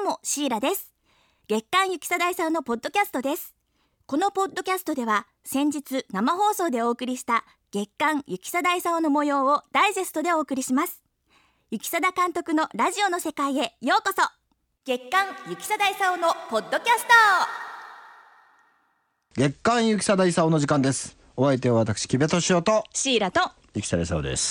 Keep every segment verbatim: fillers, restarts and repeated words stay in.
もシーラです。月刊ゆきさだいさんのポッドキャストです。このポッドキャストでは先日生放送でお送りした月刊ゆきさだいさんの模様をダイジェストでお送りします。ゆきさだ監督のラジオの世界へようこそ。月刊ゆきさだいさんのポッドキャスト。 月刊ゆきさだいさんの時間です。お相手は私木部敏夫とシーラとゆきさだいさんです。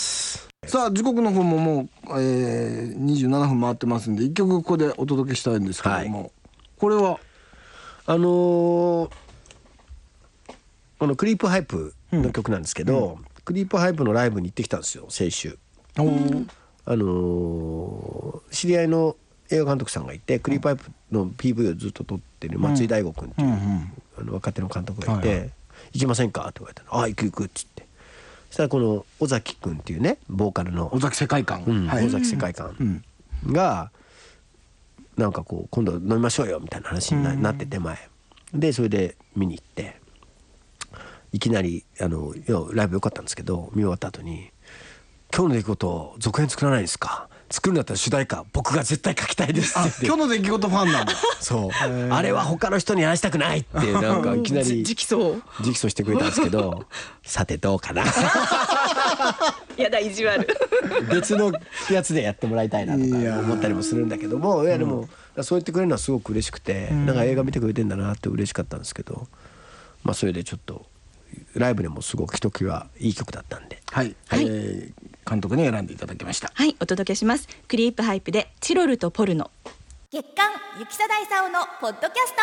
さあ時刻の方ももう、えー、にじゅうななふん回ってますんで一曲ここでお届けしたいんですけども、はい、これはあのー、このクリープハイプの曲なんですけど、うん、クリープハイプのライブに行ってきたんですよ先週。うん、あのー、知り合いの映画監督さんがいてクリープハイプの ピーブイ をずっと撮ってる松井大吾君っていう、うんうんうん、あの若手の監督がいて、はいはい、行きませんかって言われたの。ああ行く行くっつって、そしたらこの尾崎君っていうねボーカルの尾崎世界観、 うんはい、尾崎世界観がなんかこう今度飲みましょうよみたいな話に な,、うん、なってて前でそれで見に行っていきなりあのライブ良かったんですけど見終わった後に今日の出来事続編作らないんですか、作るんだったら主題歌僕が絶対書きたいですって言って。 今日の出来事ファンなんだ。 そうあれは他の人にやらしたくないってなんかいきなり直訴直訴してくれたんですけどさてどうかなやだ意地悪別のやつでやってもらいたいなとか思ったりもするんだけども、いやでも、うん、そう言ってくれるのはすごく嬉しくて、うん、なんか映画見てくれてんだなって嬉しかったんですけど、まあそれでちょっとライブでもすごくひときわいい曲だったんで、 はい、はい、えー、監督に選んでいただきました。 はい、お届けします。クリープハイプでチロルとポルノ。月刊ゆきさだいさんのポッドキャスト。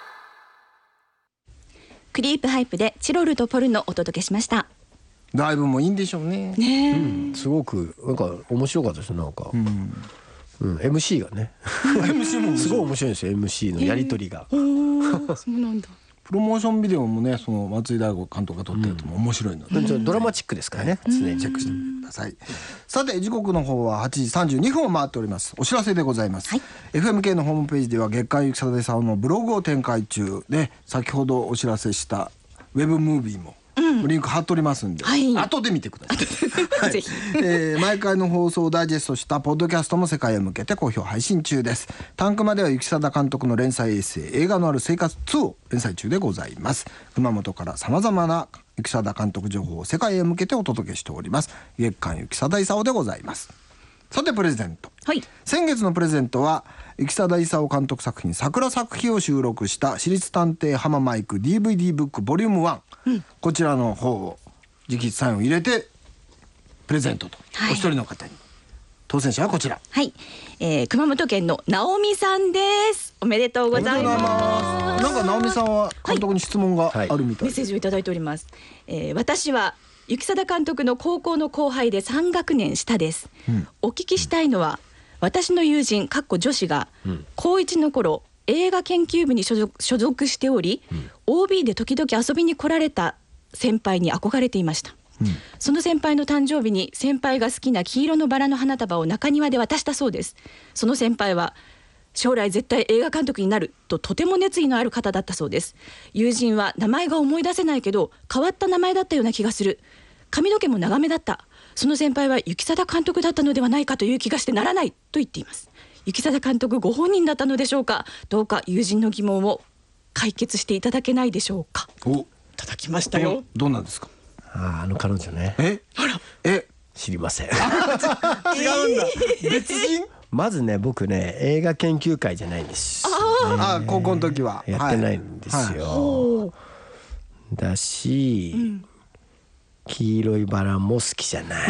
クリープハイプでチロルとポルノお届けしました。 ライブもいいんでしょうね。 ね、 うん、すごくなんか面白かったですなんか、うんうん、エムシー がねエムシー もすごい面白いんですよ エムシー のやり取りが。 そうなんだ。 プロモーションビデオもねその松井大吾監督が撮ったやつも面白いので、 うん、ドラマチックですからね、 常にチェックしてください。さて時刻の方ははちじさんじゅうにふんを回っております。お知らせでございます、はい、エフエムケー のホームページでは月刊ゆきさだいさんのブログを展開中で、先ほどお知らせしたウェブムービーもリンク貼っておりますんで、はい、後で見てください、はい、ぜひ、えー、毎回の放送をダイジェストしたポッドキャストも世界へ向けて好評配信中です。タンクマではゆきさだ監督の連載エッセイ映画のある生活ツーを連載中でございます。熊本からさまざまなゆきさだ監督情報を世界へ向けてお届けしております。月刊ゆきさだいさおでございます。さてプレゼント、はい、先月のプレゼントはゆきさだいさお監督作品桜作品を収録した私立探偵浜マイク ディーブイディー ブックボリュームワン、うん、こちらの方を直筆サインを入れてプレゼントと、はい、お一人の方に。当選者はこちら、 はい、えー、熊本県の直美さんです。おめでとうございます。 なんか直美さんは監督に質問があるみたい、はい、メッセージをいただいております。えー、私はゆきさだ監督の高校の後輩でさん学年下です、うん、お聞きしたいのは、私の友人かっこ女子が、うん、高いちの頃映画研究部に所属、所属しており、うん、オービー で時々遊びに来られた先輩に憧れていました、うん、その先輩の誕生日に先輩が好きな黄色のバラの花束を中庭で渡したそうです。その先輩は将来絶対映画監督になるととても熱意のある方だったそうです。友人は名前が思い出せないけど変わった名前だったような気がする、髪の毛も長めだった、その先輩はゆきさだ監督だったのではないかという気がしてならないと言っています。ゆきさだ監督ご本人だったのでしょうか。どうか友人の疑問を解決していただけないでしょうか。 お、 いただきましたよ。 どうなんですか。 あ, あの彼女ね、 えあらえ知りません。 違うんだ、別人。 まずね僕ね映画研究会じゃないんです、ね、 ああ高校の時はやってないんですよ、はいはい、だし、うん、黄色いバラも好きじゃない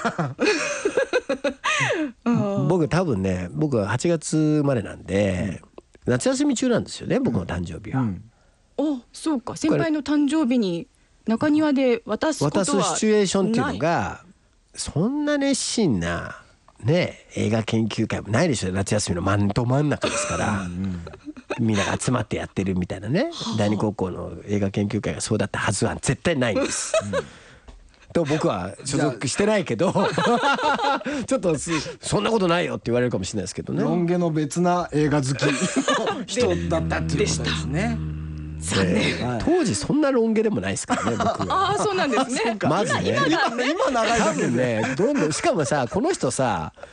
僕多分ね僕ははちがつ生まれなんで、うん、夏休み中なんですよね僕の誕生日は、うんうん、あそうか、先輩の誕生日に中庭で渡すことは渡すシチュエーションっていうのがそんな熱心なね映画研究会もないでしょ。夏休みの真んど真ん中ですから、うん、みんなが集まってやってるみたいなね第二高校の映画研究会がそうだったはずは絶対ないんです、うんと僕は所属してないけどちょっとそんなことないよって言われるかもしれないですけどね。 ロン毛の別な映画好きの人だったっていうことですね。 当時そんなロン毛でもないですからね僕は。 ああそうなんですね。 まずね今長いだけでねどんどんしかもさこの人さ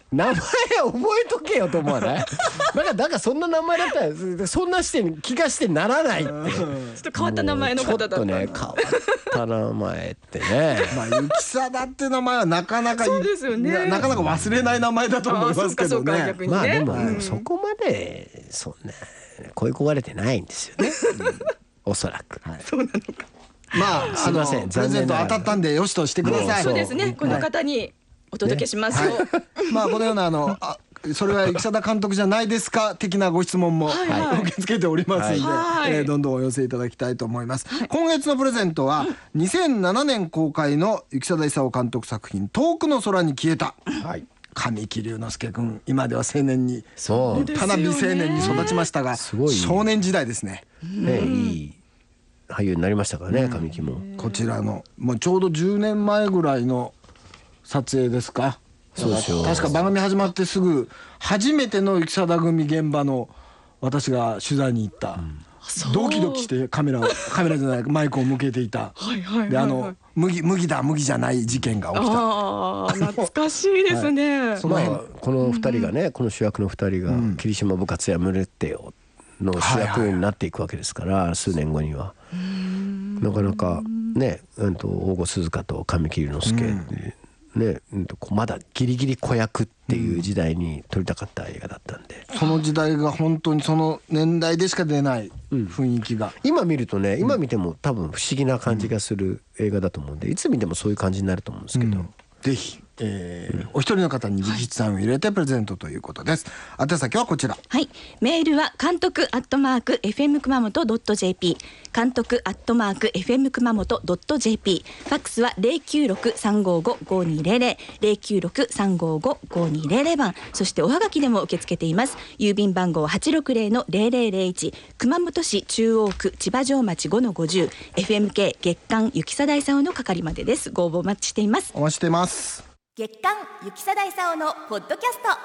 名前覚えとけよと思わない？だからだからそんな名前だったらそんなして気がしてならないって。ちょっと変わった名前の方だった。 ちょっとね変わった名前ってね。 まあ雪貞っていう名前はなかなかそうですよね。 なかなか忘れない名前だと思いますけどね。 ねまあでも、うん、そこまでそんな恋焦がれてないんですよね。うん、おそらく。 はい、そうなのか。 まああのプレゼント当たったんでよしとしてください。 そうですね。この方にお届けしますよ。 ね、はい、まあこのようなあのあそれは雪貞監督じゃないですか的なご質問も、はいはい、受け付けておりますので、はい、えー、どんどんお寄せいただきたいと思います。はい、今月のプレゼントはにせんななねん公開の雪貞勲監督作品遠くの空に消えた。はい、神木隆之介君、今では青年に立派な美青年に育ちましたが、少年時代ですね。 ね、いい俳優になりましたからね、神木も。 こちらのもうちょうどじゅうねんまえぐらいの撮影ですか。 そうですよ。 確か番組始まってすぐ初めての雪貞組現場の私が取材に行った、うん、ドキドキしてカメラをカメラじゃないマイクを向けていた。はいはいはいはい、であの麦麦だ麦じゃない事件が起きた。 あ懐かしいですね。はい、 そのまあ、このふたりがね、うん、この主役のふたりが、うん、霧島部活やむれってよの主役になっていくわけですから、はいはい、数年後にはなかなかね、うんと大御鈴鹿と神木隆之介、うんね、まだギリギリ子役っていう時代に撮りたかった映画だったんで、 うん、その時代が本当にその年代でしか出ない雰囲気が、 うん、今見るとね、今見ても多分不思議な感じがする映画だと思うんで、いつ見てもそういう感じになると思うんですけど、うん、 ぜひ、えーうん、お一人の方に直筆サインを入れてプレゼントということです。宛先はこちら。 はい、メールは監督アットマーク エフエム 熊本 .jp 監督アットマーク エフエム 熊本 .jp ファックスは ゼロきゅうろく さんごご ごにゼロゼロ ゼロきゅうろく さんごご ごにゼロゼロ 番、そしておはがきでも受け付けています。郵便番号 はちろくゼロのゼロゼロゼロいち 熊本市中央区千葉城町 ごのごじゅう エフエムケー 月刊雪貞勲の係までです。ご応募お待ちしています。 お待ちしています。 月刊雪貞勲のポッドキャスト、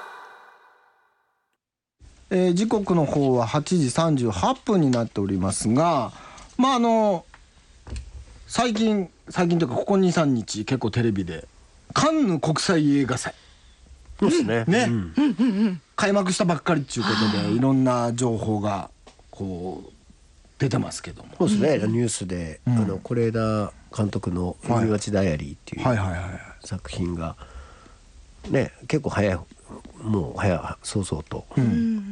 えー、時刻の方ははちじさんじゅうはっぷんになっておりますが、まああの最近最近というかここ にさんにち結構テレビでカンヌ国際映画祭、 そうですね、 ね、うん、開幕したばっかりということでいろんな情報がこう出てますけども、 そうですね、うん、ニュースで、うん、あの是枝監督の「海町ダイアリー」っていう作品がね、結構早い、もう早早々と、うん、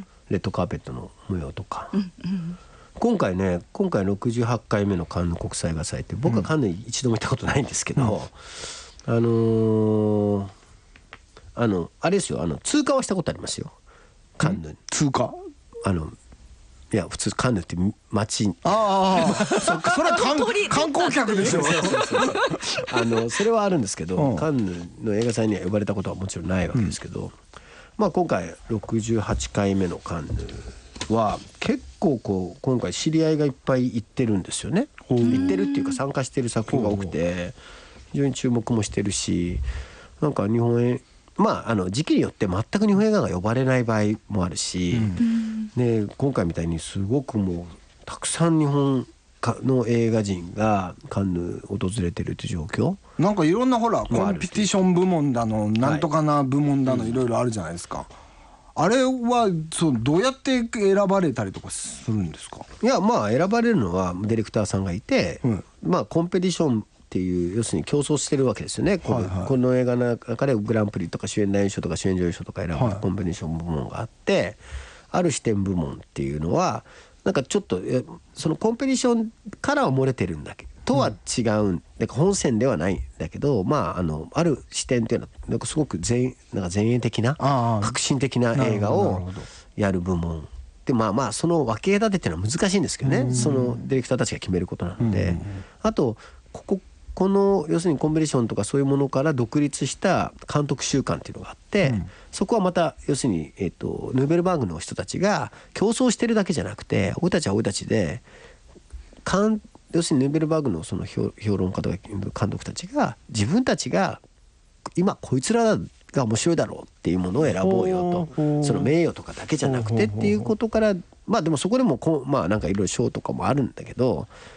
レッドカーペットの模様とか、うんうん、今回ね今回ろくじゅうはちかいめのカンヌ国際映画祭って、僕はカンヌに一度も行ったことないんですけど、うん、あのー、あのあれですよ、あの通過はしたことありますよ、カンヌ、うん、 通過あのいや普通カンヌって街、 ああそっか、それは観光客でしょあのそれはあるんですけど、うん、カンヌの映画祭には呼ばれたことはもちろんないわけですけど、うん、まあ今回ろくじゅうはちかいめのカンヌは結構こう今回知り合いがいっぱい行ってるんですよね。行ってるっていうか参加してる作品が多くて非常に注目もしてるし、なんか日本映まああの時期によって全く日本映画が呼ばれない場合もあるし、うんで今回みたいにすごくもうたくさん日本の映画人がカンヌ訪れてるという状況、 なんかいろんなほらコンペティション部門だのなんとかな部門だのいろいろあるじゃないですか、あれはそうどうやって選ばれたりとかするんですか？ いやまあ選ばれるのはディレクターさんがいて、うん、まあコンペティションっていう要するに競争してるわけですよね、この、はいはい、この映画の中でグランプリとか主演男優賞とか主演女優賞とか選ぶコンペティション部門があって、はい、ある視点部門っていうのはなんかちょっとそのコンペティションからは漏れてるんだけどとは違うん、うん、なんか本線ではないんだけど、まああのある視点っていうのはなんかすごく前なんか前衛的な革新的な映画をやる部門で、まあまあその分け隔てっていうのは難しいんですけどね、うん、そのディレクターたちが決めることなので、うん、あとこここの要するにコンペティションとかそういうものから独立した監督習慣っていうのがあって、うん、そこはまた要するに、えーと、ヌーベルバーグの人たちが競争してるだけじゃなくて俺たちは俺たちで監要するにヌーベルバーグのその 評, 評論家とか監督たちが自分たちが今こいつらが面白いだろうっていうものを選ぼうよと、その名誉とかだけじゃなくてっていうことから、まあでもそこでもこうまあなんかいろいろ賞とかもあるんだけど、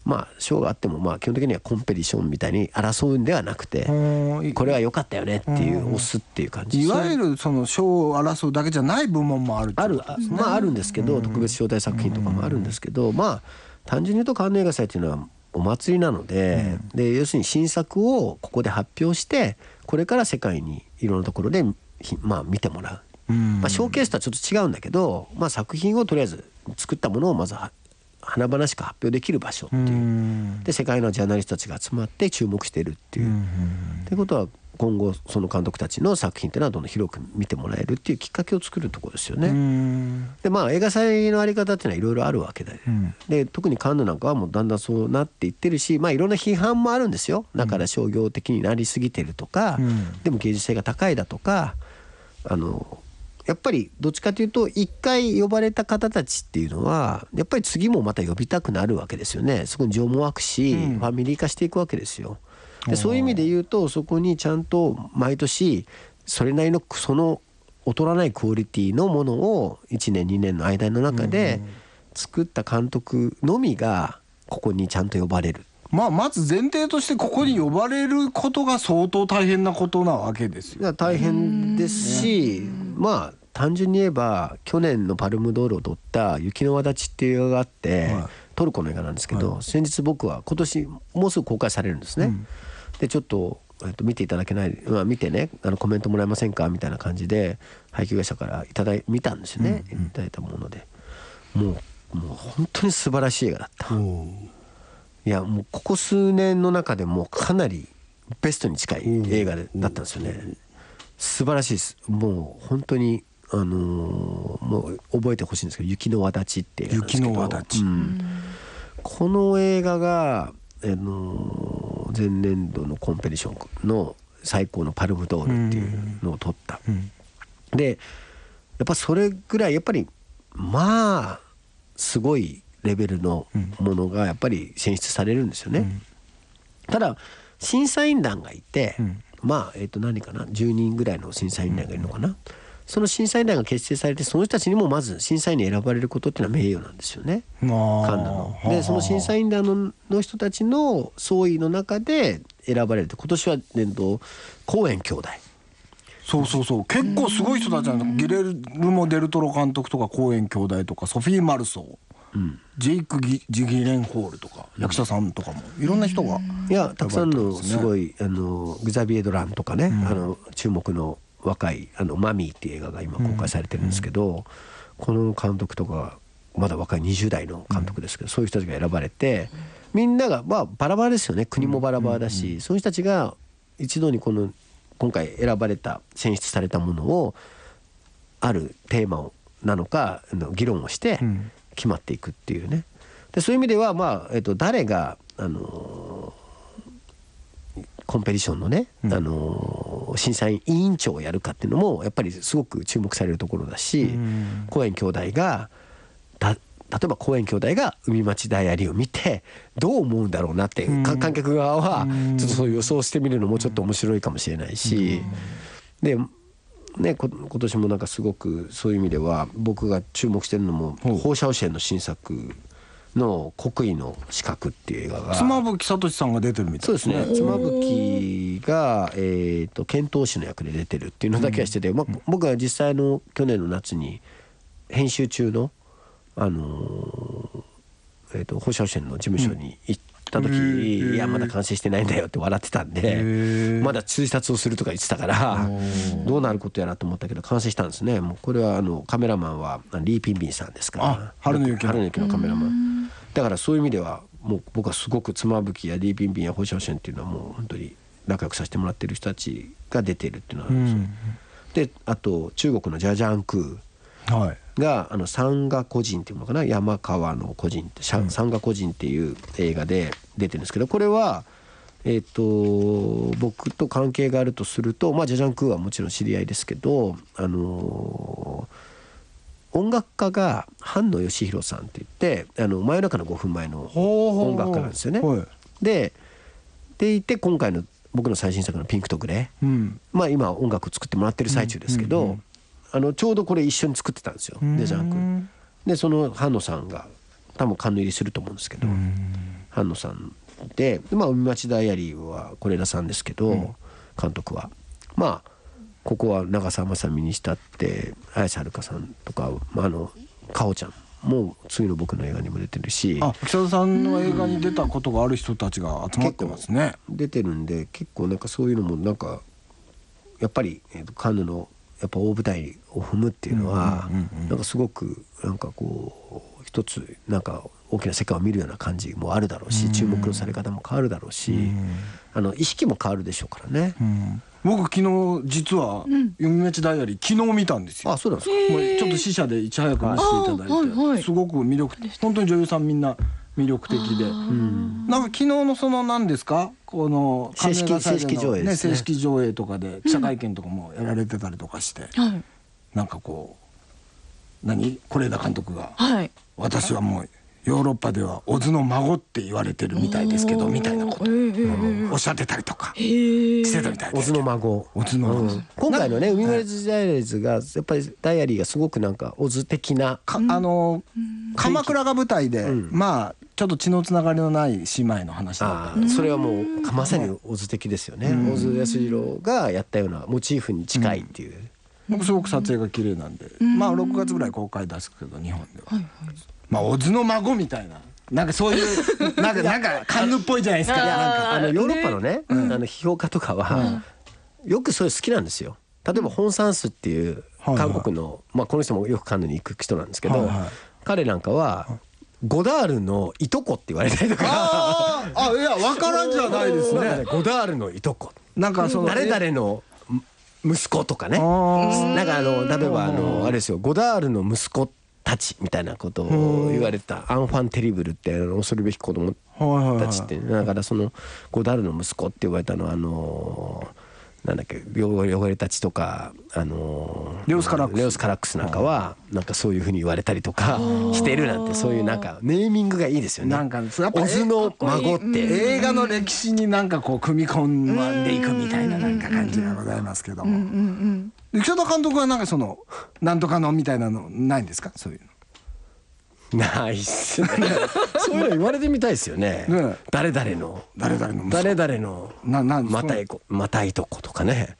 まあ賞があってもまあ基本的にはコンペティションみたいに争うんではなくて、これは良かったよねっていう押すっていう感じ。 いわゆるその賞を争うだけじゃない部門もあるってあることですね。 まああるんですけど、特別招待作品とかもあるんですけど、まあ単純に言うとカンヌ映画祭っていうのはお祭りなので、で要するに新作をここで発表してこれから世界にいろんなところでまあ見てもらう、まあ、ショーケースとはちょっと違うんだけど、まあ、作品をとりあえず作ったものをまずは華々しく発表できる場所っていうで世界のジャーナリストたちが集まって注目しているっていうってことは今後その監督たちの作品っていうのはどんどん広く見てもらえるっていうきっかけを作るところですよね。でまあ映画祭のあり方っていうのはいろいろあるわけで、うん、で特にカンヌなんかはもうだんだんそうなっていってるし、まあいろんな批判もあるんですよ。だから商業的になりすぎてるとか、うん、でも芸術性が高いだとか、あのやっぱりどっちかというと一回呼ばれた方たちっていうのはやっぱり次もまた呼びたくなるわけですよね。そこに情も湧くし、うん、ファミリー化していくわけですよ。でそういう意味で言うとそこにちゃんと毎年それなりのその劣らないクオリティのものをいちねんにねんの間の中で作った監督のみがここにちゃんと呼ばれる。 まあ、まず前提としてここに呼ばれることが相当大変なことなわけですよ。 大変ですし、まあ単純に言えば去年のパルムドールを取った「雪の轍」っていう映画があって、はい、トルコの映画なんですけど、はい、先日僕は今年もうすぐ公開されるんですね、うん、でちょっと、えっと、見ていただけない、まあ、見てねあのコメントもらえませんかみたいな感じで配給会社からいただい見たんですよね、うんうん、いただいたものでもう、もう本当に素晴らしい映画だった。いやもうここ数年の中でもかなりベストに近い映画だったんですよね。素晴らしいです。もう本当にあのー、もう覚えてほしいんですけど「雪の轍」って映画なんですけど、雪の轍、うん、この映画が、あのー、前年度のコンペティションの最高のパルムドールっていうのを取った、うん、でやっぱそれぐらいやっぱりまあすごいレベルのものがやっぱり選出されるんですよね、うん、ただ審査員団がいて、うん、まあえっと何かなじゅうにんぐらいの審査員団がいるのかな、うん、その審査員団が結成されてその人たちにもまず審査員に選ばれることっていうのは名誉なんですよね、カンヌの。でその審査員団 の, の人たちの総意の中で選ばれるって今年は年度コーエン兄弟。 そうそうそう結構すごい人たちなんだ。ギレルモ・デルトロ監督とかコーエン兄弟とかソフィー・マルソー、うん、ジェイク・ジギレンホールとか役者さんとかもいろんな人が、 いやたくさんのすごいあのグザビエ・ドランとかね、うん、あの注目の若いあのマミーっていう映画が今公開されてるんですけど、うん、この監督とかまだ若いにじゅう代の監督ですけど、うん、そういう人たちが選ばれてみんながまあバラバラですよね。国もバラバラだし、うんうん、そういう人たちが一度にこの今回選ばれた選出されたものをあるテーマをなのか議論をして決まっていくっていうね。でそういう意味では、まあえっと、誰が、あのー、コンペティションのね、うん、あのー、審査員委員長をやるかっていうのもやっぱりすごく注目されるところだし、うん、コーエン兄弟がだ例えばコーエン兄弟が海町ダイアリーを見てどう思うんだろうなって、うん、観客側はちょっとそういう予想してみるのもちょっと面白いかもしれないし、うん、でね、今年もなんかすごくそういう意味では僕が注目してるのも放射線の新作の国威の資格っていう映画が妻夫木聡さんが出てるみたいですね。 そうですね。妻夫木が、えー、と遣唐使の役で出てるっていうのだけはしてて、うんまあ、僕は実際の去年の夏に編集中の、あのーえー、と放射線の事務所に行った時、うん、いやまだ完成してないんだよって笑ってたんでまだ追撮をするとか言ってたからどうなることやらと思ったけど完成したんですね。もうこれはあのカメラマンはリー・ピンビンさんですから、 春の雪 の, 春の雪のカメラマンだからそういう意味ではもう僕はすごく妻夫木やリー・ピンビンやホシャオシェンっていうのはもう本当に仲良くさせてもらってる人たちが出てるっていうのはあるんですよ、うん、であと中国のジャジャンクー、はいがあの山河個人っていうのかな山川の個人って山河個人っていう映画で出てるんですけどこれはえっと僕と関係があるとするとまあジャジャンクーはもちろん知り合いですけどあの音楽家が菅野義弘さんって言ってあの真夜中のごふんまえの音楽家なんですよね。ででいて今回の僕の最新作のピンクとグレー、うん、まあ今音楽を作ってもらってる最中ですけど、うんうんうんあのちょうどこれ一緒に作ってたんですよデジャンクでその菅野さんが多分カンヌ入りすると思うんですけど菅野さんで、まあ海町ダイアリーは是枝さんですけど、うん、監督はまあここは長澤まさみにしたって綾瀬はるかさんとか、まあ、あのかほちゃんもう次の僕の映画にも出てるし、 あ、北田さんの映画に出たことがある人たちが集まってますね。 出てるんで結構なんかそういうのもなんかやっぱり、えー、とカンヌのやっぱ大舞台を踏むっていうのは、うんうんうんうん、なんかすごくなんかこう一つなんか大きな世界を見るような感じもあるだろうし、うん、注目のされ方も変わるだろうし、うん、あの意識も変わるでしょうからね、うん、 僕昨日実は読み町ダイアリー昨日見たんですよ。 あ、そうなんですか。 もうちょっと試写でいち早く見せていただいて、はいはい、すごく魅力的、本当に女優さんみんな魅力的で、うん、なんか昨日のその何ですか、この正式正式上映ですね、 正式上映とかで記者会見とかもやられてたりとかして、うん、なんかこう何是枝監督が、はい、私はもうヨーロッパではオズの孫って言われてるみたいですけどみたいなことをおっしゃってたりとかしてたみたいです。 オズの孫、 オズの孫、うん、 今回のね海町ダイアリーズがやっぱりダイアリーがすごくなんかオズ的な、 あの鎌倉が舞台で、うん、まあちょっと血のつながりのない姉妹の話だった。 それはもうまさにオズ的ですよね。小津安二郎がやったようなモチーフに近いっていう、 うん、すごく撮影が綺麗なんで、うん、まあろくがつぐらい公開出すけど日本では、はいはい、まあオズの孫みたいな、なんかそういうなんかなんかカンヌっぽいじゃないですか。いやなんかあのヨーロッパのね、うん、あの批評家とかは、うん、よくそれ好きなんですよ。例えばホン・サンスっていう韓国の、はいはい、まあこの人もよくカンヌに行く人なんですけど、はいはい、彼なんかはゴダールのいとこって言われたりとか、 ああ、いや分からんじゃないですね。 ゴダールのいとこ、 なんかその誰々の息子とかね、なんかあの例えばあのあれですよ、ゴダールの息子たちみたいなことを言われたアンファンテリブルって恐るべき子供たちって、だからそのゴダールの息子って言われたのはあのなんだっけ、汚れたちとか、あのー、 レオスカラックスレオスカラックスなんかはなんかそういう風に言われたりとかしてるなんて、そういうなんかネーミングがいいですよね。 なんかやっぱオズの孫って映画の歴史になんかこう組み込んでいくみたいななんか感じがございますけども、北田監督はなんかそのなんとかのみたいなのないんですか、そういうの。 ないっすね。そういうの言われてみたいですよね。ね、誰々の誰々の誰々のななまたいこまたいとことかね。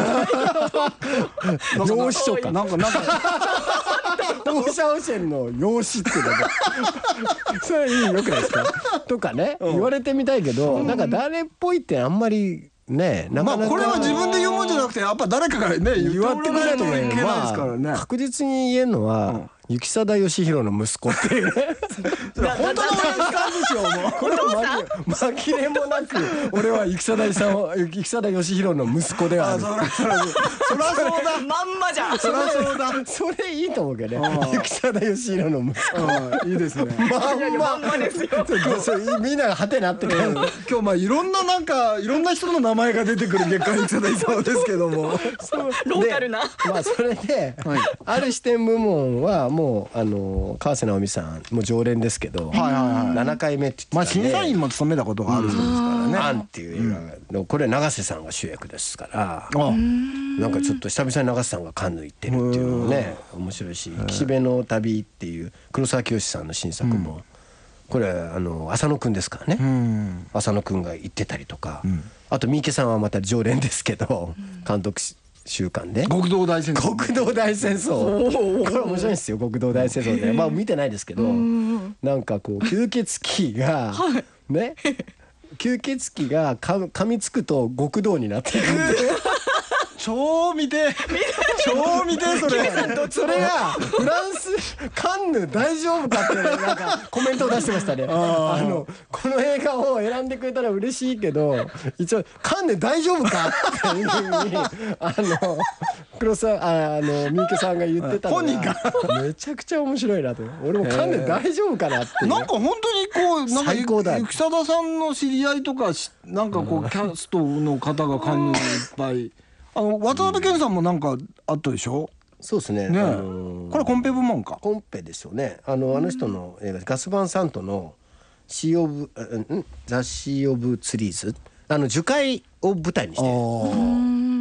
養子とかなんかなんか放射汚染の養子っていうのがそれいい、よくないですかとかね、言われてみたいけど、なんか誰っぽいってあんまりね、なかなかまあこれは自分で言うもんじゃなくてやっぱ誰かがね言わってくれないといけないですからね。 確実に言えるのは行定義弘の息子っていうね。 本当の親父さんですよ。もうこれは紛れもなく俺は行定さんを行定義弘の息子ではある。 そらそうだ、 まんまじゃん。 そらそうだ。 それいいと思うけどね。行定義弘の息子いいですね。 まんままですよ。みんながハテナって今日まあいろんななんかいろんな人の名前が出てくる月刊行定勲ですけども、 ローカルな。 まあそれである視点部門はもうもうあの川瀬直美さんもう常連ですけど、はいはいはい、ななかいめって言ってたんで、 まあ、審査員も務めたことがある人ですからね。 アンっていう映画のこれ永瀬さんが主役ですから、うん、なんかちょっと久々に永瀬さんがカンヌ行ってるっていうのもね面白いし、岸辺の旅っていう黒沢清さんの新作も、うん、これあの浅野くんですからね、うん、浅野くんが行ってたりとか、うん、あと三池さんはまた常連ですけど、監督週間で極道大戦争極道大戦争これ面白いんですよ。極道大戦争でまあ見てないですけど、なんかこう吸血鬼がね吸血鬼が噛みつくと極道になっていくんで超見て超見てそれそれがフランスカンヌ大丈夫かってなんかコメントを出してましたね。ああのこの映画を選んでくれたら嬉しいけど一応カンヌ大丈夫かっていうふうにあの黒沢あの三池さんが言ってたのが本人がめちゃくちゃ面白いなと。俺もカンヌ大丈夫かなって、ね、 なんか本当にこうなんか行定さんの知り合いとかなんかこうキャストの方がカンヌにいっぱいあの渡辺謙さんもなんかあったでしょ。 そうですね。 ね、 あのー、これコンペ部門か。 コンペですよね。あのあの人の映画ガスバンサントのシーオブザシーオブツリーズあの樹海を舞台にしてる。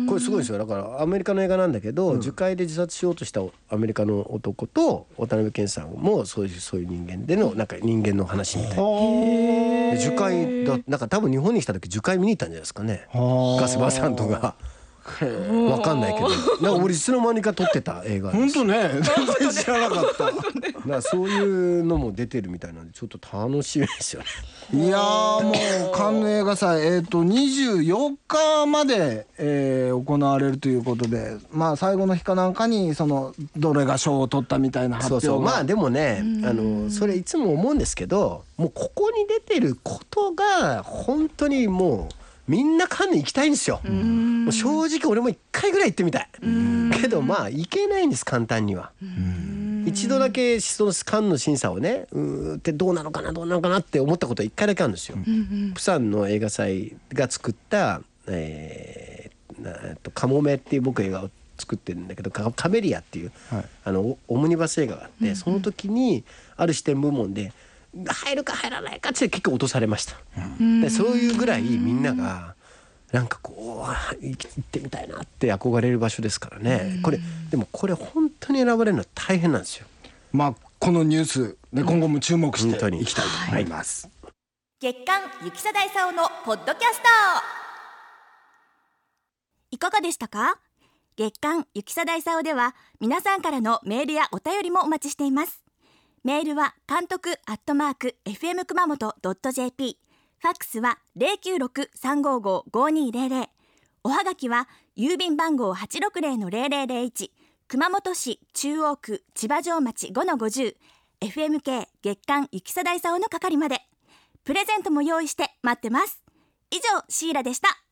これすごいですよ。だからアメリカの映画なんだけど、うん、樹海で自殺しようとしたアメリカの男と渡辺謙さんもそういうそういう人間でのなんか人間の話みたいな。樹海だなんか多分日本に来た時樹海見に行ったんじゃないですかね。ガスバーサンドが。わかんないけど、なんか俺いつの間にか撮ってた映画です。 本当ね、全然知らなかった。だからそういうのも出てるみたいなんでちょっと楽しみですよね。 いやーもうカンヌ映画祭えっとにじゅうよっかまで、えー、行われるということで、まあ最後の日かなんかにそのどれが賞を取ったみたいな発表が。 そうそう、まあでもね、あのそれいつも思うんですけど、もうここに出てることが本当にもうみんなカンヌ行きたいんですよ。もう正直俺も一回ぐらい行ってみたいけど、まあ行けないんです簡単には。一度だけそのカンヌの審査をね、うーってどうなのかなどうなのかなって思ったことは一回だけあるんですよ。プサンの映画祭が作った、えー、とカモメっていう僕映画を作ってるんだけど、カ, カメリアっていう、はい、あのオムニバス映画があって、その時にある視点部門で入るか入らないかって結構落とされました。でそういうぐらいみんながなんかこう行ってみたいなって憧れる場所ですからね。これでもこれ本当に選ばれるのは大変なんですよ。 まあこのニュースで今後も注目していきたいと思います。 はい、月刊ゆきさだいさおのポッドキャストいかがでしたか？月刊ゆきさだいさおでは皆さんからのメールやお便りもお待ちしています。メールは監督アットマーク エフエム 熊本 ドット ジェーピー、 ファックスは ゼロきゅうろく さんごご ごにーゼロゼロ、おはがきは郵便番号 はちろくゼロのゼロゼロゼロいち、熊本市中央区千葉城町 ごのごじゅう、 エフエムケー 月刊ゆきさだいさおの係まで。プレゼントも用意して待ってます。以上シーラでした。